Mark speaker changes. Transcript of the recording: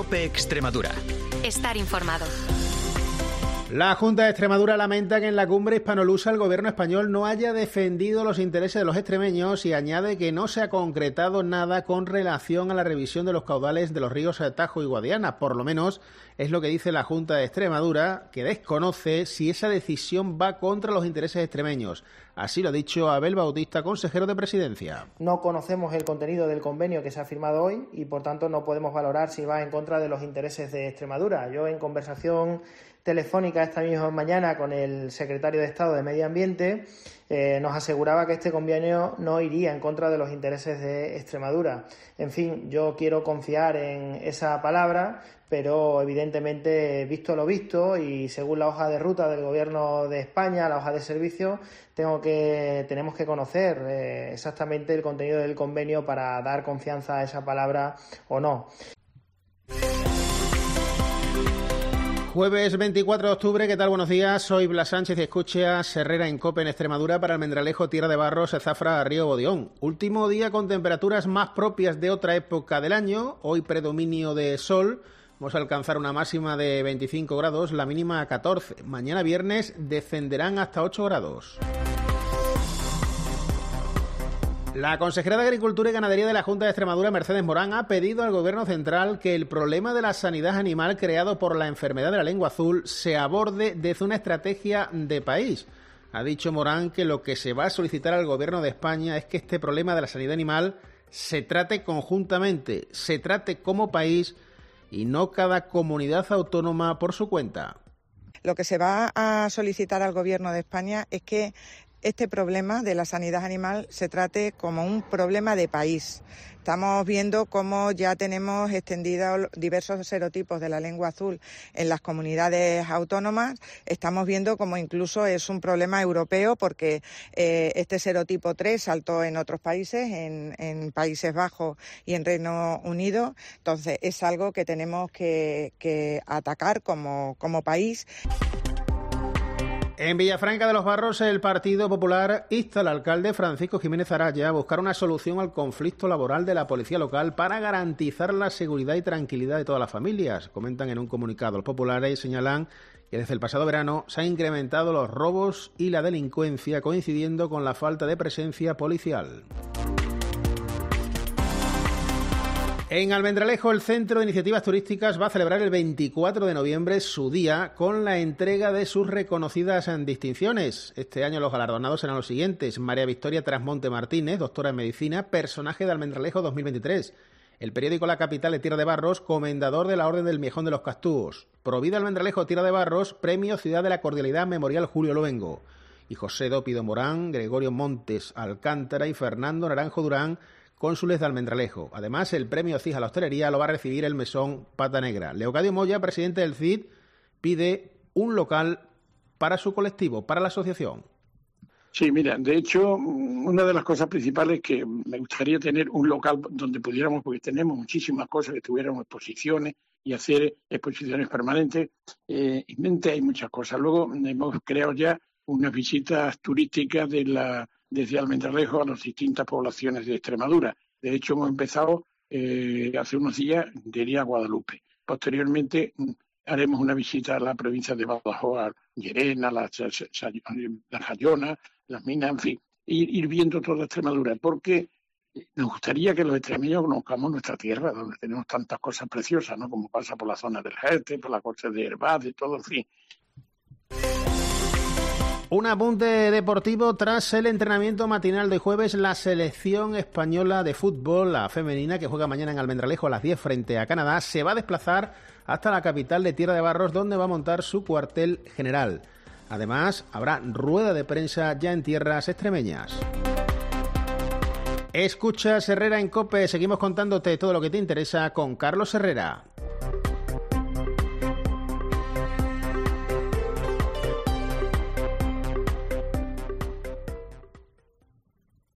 Speaker 1: COPE Extremadura.
Speaker 2: Estar informado.
Speaker 3: La Junta de Extremadura lamenta que en la cumbre hispanolusa el gobierno español no haya defendido los intereses de los extremeños y añade que no se ha concretado nada con relación a la revisión de los caudales de los ríos Tajo y Guadiana. Por lo menos es lo que dice la Junta de Extremadura, que desconoce si esa decisión va contra los intereses extremeños. Así lo ha dicho Abel Bautista, consejero de Presidencia.
Speaker 4: No conocemos el contenido del convenio que se ha firmado hoy y, por tanto, no podemos valorar si va en contra de los intereses de Extremadura. Yo, en conversación telefónica esta misma mañana con el secretario de Estado de Medio Ambiente, nos aseguraba que este convenio no iría en contra de los intereses de Extremadura. En fin, yo quiero confiar en esa palabra, pero evidentemente, visto lo visto y según la hoja de ruta del Gobierno de España, la hoja de servicio, tenemos que conocer exactamente el contenido del convenio para dar confianza a esa palabra o no.
Speaker 3: Jueves 24 de octubre, ¿qué tal? Buenos días, soy Blas Sánchez y escuchas Herrera en COPE en Extremadura para Almendralejo, Tierra de Barros, Zafra, Río Bodión. Último día con temperaturas más propias de otra época del año, hoy predominio de sol, vamos a alcanzar una máxima de 25 grados, la mínima a 14. Mañana viernes descenderán hasta 8 grados. La consejera de Agricultura y Ganadería de la Junta de Extremadura, Mercedes Morán, ha pedido al Gobierno central que el problema de la sanidad animal creado por la enfermedad de la lengua azul se aborde desde una estrategia de país. Ha dicho Morán que lo que se va a solicitar al Gobierno de España es que este problema de la sanidad animal se trate conjuntamente, se trate como país y no cada comunidad autónoma por su cuenta.
Speaker 5: Lo que se va a solicitar al Gobierno de España es que este problema de la sanidad animal se trate como un problema de país. Estamos viendo cómo ya tenemos extendidos diversos serotipos de la lengua azul en las comunidades autónomas. Estamos viendo cómo incluso es un problema europeo porque este serotipo 3 saltó en otros países, en Países Bajos y en Reino Unido. Entonces es algo que tenemos que atacar como país.
Speaker 3: En Villafranca de los Barros, el Partido Popular insta al alcalde Francisco Jiménez Araya a buscar una solución al conflicto laboral de la policía local para garantizar la seguridad y tranquilidad de todas las familias. Comentan en un comunicado los populares y señalan que desde el pasado verano se han incrementado los robos y la delincuencia, coincidiendo con la falta de presencia policial. En Almendralejo, el Centro de Iniciativas Turísticas va a celebrar el 24 de noviembre su día con la entrega de sus reconocidas distinciones. Este año los galardonados serán los siguientes: María Victoria Trasmonte Martínez, doctora en Medicina, personaje de Almendralejo 2023. El periódico La Capital de Tierra de Barros, comendador de la Orden del Miejón de los Castúos. Provida Almendralejo Tierra de Barros, premio Ciudad de la Cordialidad Memorial Julio Luengo. Y José Dópido Morán, Gregorio Montes Alcántara y Fernando Naranjo Durán, cónsules de Almendralejo. Además, el premio CIG a la hostelería lo va a recibir el mesón Pata Negra. Leocadio Moya, presidente del CID, pide un local para su colectivo, para la asociación.
Speaker 6: Sí, mira, de hecho, una de las cosas principales es que me gustaría tener un local donde pudiéramos, porque tenemos muchísimas cosas, que tuviéramos exposiciones y hacer exposiciones permanentes. En mente hay muchas cosas. Luego hemos creado ya unas visitas turísticas desde Almendralejo a las distintas poblaciones de Extremadura. De hecho, hemos empezado hace unos días de ir a Guadalupe. Posteriormente haremos una visita a la provincia de Badajoz, a Llerena, la Jayona, las minas, en fin, ir viendo toda Extremadura, porque nos gustaría que los extremeños conozcamos nuestra tierra, donde tenemos tantas cosas preciosas, ¿no? Como pasa por la zona del Jerte, por la costa de Herbaz, de todo, en fin.
Speaker 3: Un apunte deportivo: tras el entrenamiento matinal de jueves, la selección española de fútbol, la femenina, que juega mañana en Almendralejo a las 10 frente a Canadá, se va a desplazar hasta la capital de Tierra de Barros, donde va a montar su cuartel general. Además, habrá rueda de prensa ya en tierras extremeñas. Escuchas Herrera en COPE, seguimos contándote todo lo que te interesa con Carlos Herrera.